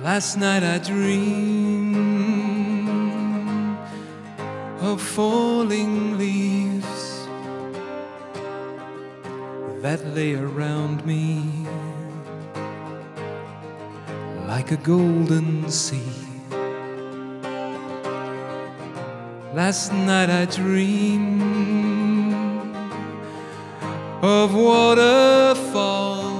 Last night I dreamed of falling leaves that lay around me like a golden sea. Last night I dreamed of waterfalls